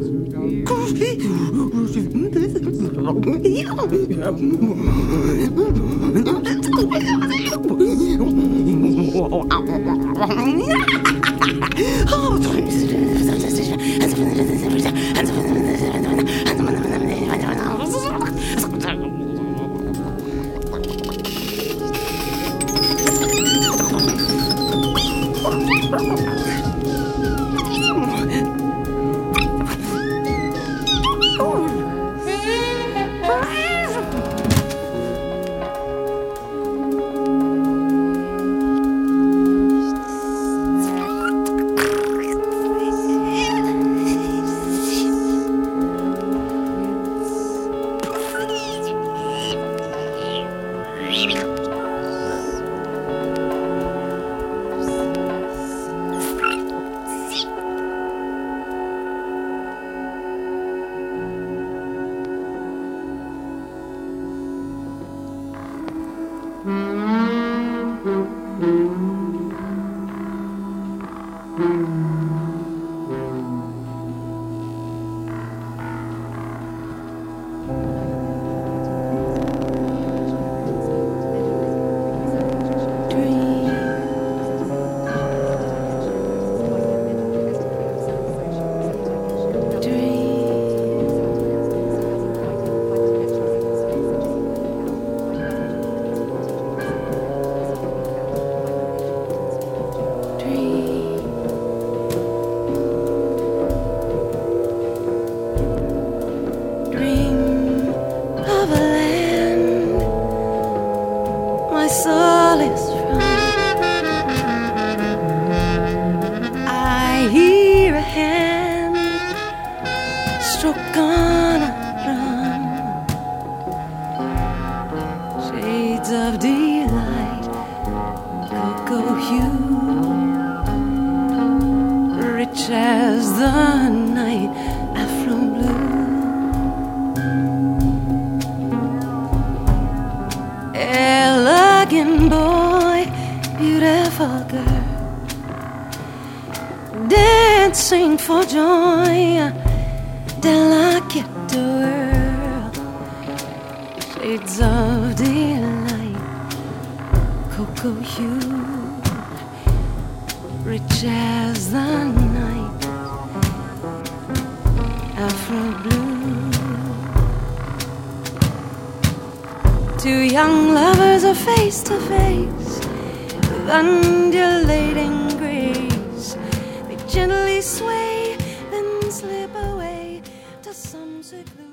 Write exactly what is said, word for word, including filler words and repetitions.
Of delight, cocoa hue, rich as the night, afro blue. Elegant boy, beautiful girl, dancing for joy, delicate world, shades of delight, cocoa hue, rich as the night, afro blue. Two young lovers are face to face, with undulating grace. They gently sway, then slip away to some seclusion.